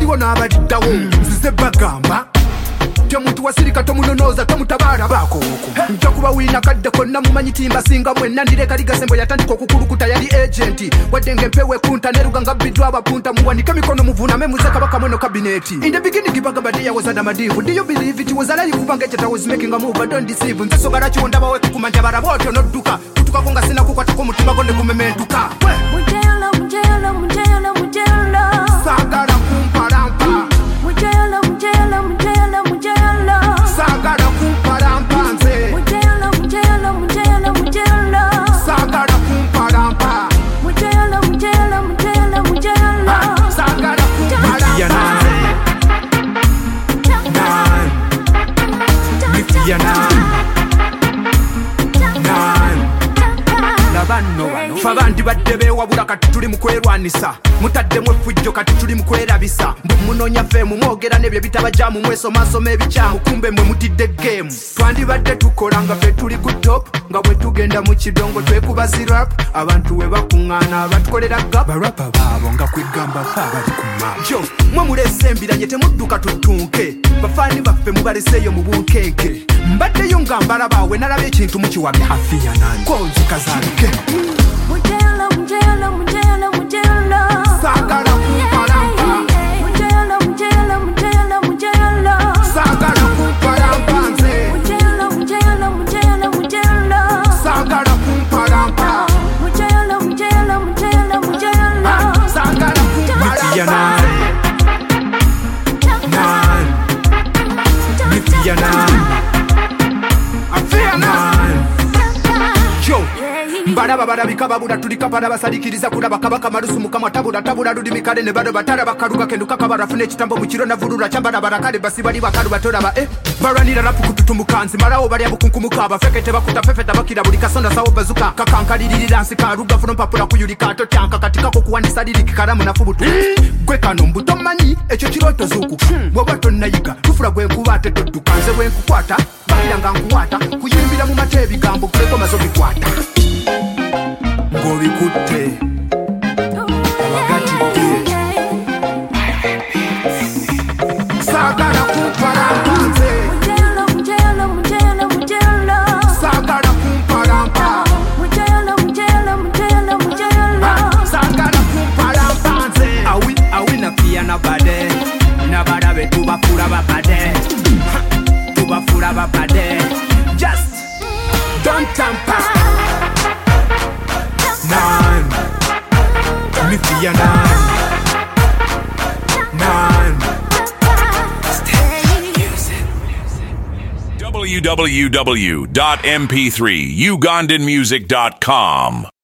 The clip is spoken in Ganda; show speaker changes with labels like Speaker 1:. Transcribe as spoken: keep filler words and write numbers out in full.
Speaker 1: waliwo n'abaddawo nzize bagamba omuntu wasirika tomunonoza tomutabara bako nja kuba wina kadde konna mumanyi timba singa mwenna ndireka ligasembo yatandika okukulukuta yali agenti wadde ngempewe kunta neruga nga bidwa abapunta muwanike mikono muvuname muze kabaka mweno kabineti in the beginning bagamba day was Adam Adivu. Do you believe it was alive kubanga I was making a move but don't deceive nze sogara chiwonda bawe kukumanja baraboto nodduka kutuka konga sina kukwata ko mutima gonde kumementuka mujayala mujayala mujayala mujayala sagara kumparampa mujayala mujayala mujayala mujayala sagara kumparampa nze mujayala mujayala mujayala mujayala sagara kumparampa mujayala mujayala mujayala mujayala sagara kumparampa Fabandi badde bewabula kati tuli mu kwerwanisa mutaddemu effujjo kati tuli mu kwerabisa munonya femu mwogera nebyo bitabaja mu mweso masoma ebikyamu kumbe mwe mutidde game twandibadde tukolanga fe tuli ku top nga bwe tugenda mu kidongo twekubazi rap abantu we bakuŋŋaana abatukolera gap barapa baabo nga kwegamba fa bali ku map jo mwe mulese embiranye temudduka tutunke bafaani baffe mubaleseeyo mu bunkenke mbaddeyo nga mbala baawe nalaba ekintu mukiwabya afiya nani konzi kazalike mujayala mujayala mujayala mujayala sagara kumparampa mujayala mujayala mujayala mujayala sagara kumparampa nze mujayala mujayala mujayala mujayala sagara kumparampa mujayala mujayala mujayala mujayala sagara kumparampa nan mifiya nan afiya nan yo mbalaba balabika babula tulika para basalikiriza kulaba kabaka marusu mukama tabula tabula rudi mikale ne bado batara bakaruka kenduka kabara fune kitambo mukiro na vurura chambara barakale basi bali bakaru batora ba eh baranira rapu kututumukanzi marawo bali abukunkumuka abafekete bakuta fefeta bakira buli kasonda sawo bazuka kakankalirira nsika ruga funo papula kuyulika to tanka katika ko kuwandisa liriki karamu na fubutu gwe kano mbuto manyi ekyo kiroto zuku bwobato nayiga tufura gwe kubate todukanze gwe kukwata bakiranga nkuwata kuyimbira mu mate bigambo kuleko mazo bikwata ngobikutte abagatidde sagala kumparampa nze mujayala mujayala mujayala mujayala sagala kumparampa mujayala mujayala mujayala mujayala sagala kumparampa nze awi awi na pia na bade na barabe tubafura babade tubafura babade just don't tamper nine Mifiya nine nine
Speaker 2: w w w dot m p three ugandan music dot com